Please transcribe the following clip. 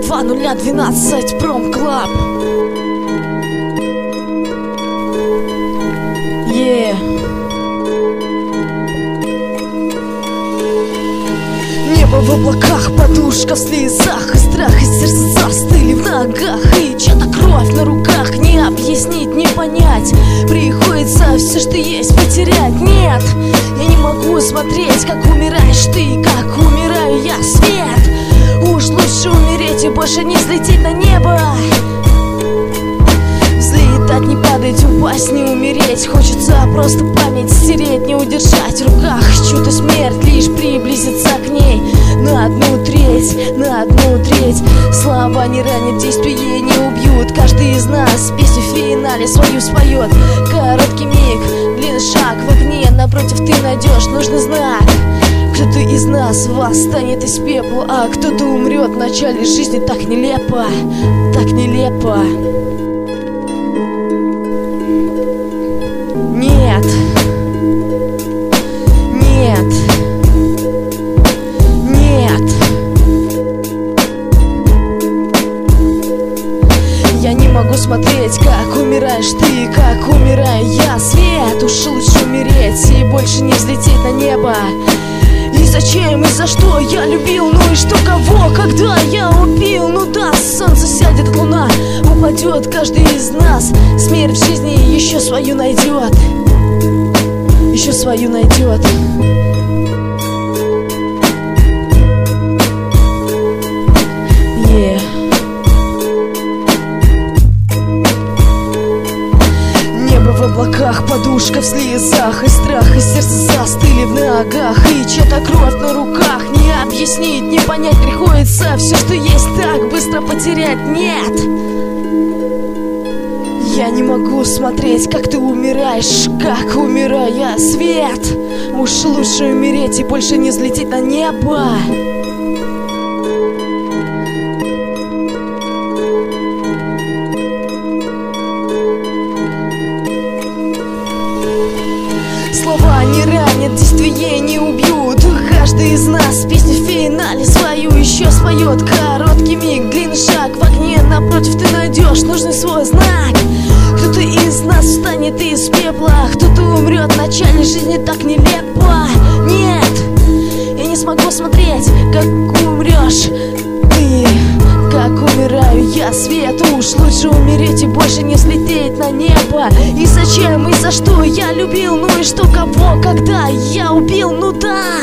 2012 Промклаб. Небо в облаках, подушка в слезах, и страх, и сердце застыли в ногах, и чья-то кровь на руках. Не объяснить, не понять, приходится все, что есть, потерять. Нет, я не могу смотреть, как умираешь ты, как умираю я, свет. Уж лучше умереть и больше не взлететь на небо. Взлетать, не падать, упасть, не умереть. Хочется просто память стереть, не удержать в руках чью-то смерть, лишь приблизиться к ней на одну треть. Слова не ранят, действия не убьют. Каждый из нас песню в финале свою споет. Короткий миг, длинный шаг в огне, напротив ты найдешь нужный знак. Кто-то из нас восстанет из пепла, а кто-то умрет в начале жизни. Так нелепо, так нелепо. Нет, нет, нет. Я не могу смотреть, как умираешь ты, как умираю я, свет. Уж лучше умереть и больше не взлететь на небо. И зачем, и за что я любил, ну и что, кого, когда я убил? Ну да, солнце сядет, луна упадет, каждый из нас смерть в жизни еще свою найдет, еще свою найдет. Небо в облаках, подушка в слезах, и страх, и сердце застыли в ногах, и чья-то кровь на руках. Не объяснить, не понять, приходится все, что есть, так быстро потерять. Нет, я не могу смотреть, как ты умираешь, как умираю я, свет. Уж лучше умереть и больше не взлететь на небо. Слова не ранят, действия не убьют. Каждый из нас песню в финале свою еще споет. Короткий миг, длинный шаг в огне, напротив ты найдешь нужный свой знак. Кто-то из нас встанет из пепла, кто-то умрет в начале жизни, так нелепо. Нет, я не смогу смотреть, как умрешь ты, как умираю я, свет. Уж лучше умереть и больше не взлететь на небо. И зачем, и за что я любил, ну и что, кого, когда я убил, ну да.